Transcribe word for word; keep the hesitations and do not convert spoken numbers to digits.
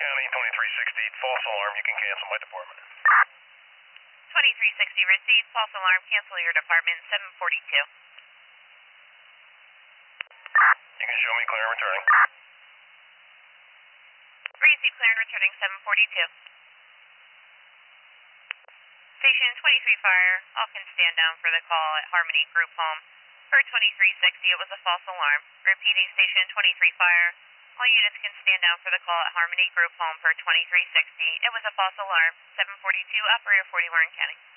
County, twenty-three sixty, false alarm. You can cancel my department. twenty-three sixty received, false alarm. Cancel your department, seven forty-two. You can show me clear and returning. Received, clear and returning, seven forty-two. Station twenty-three Fire, all can stand down for the call at Harmony Group Home. For twenty-three sixty, it was a false alarm. Repeating, Station twenty-three Fire, all units can stand down for the call at Harmony Group Home for twenty-three sixty. It was a false alarm, seven forty-two, Operator forty, Warren County.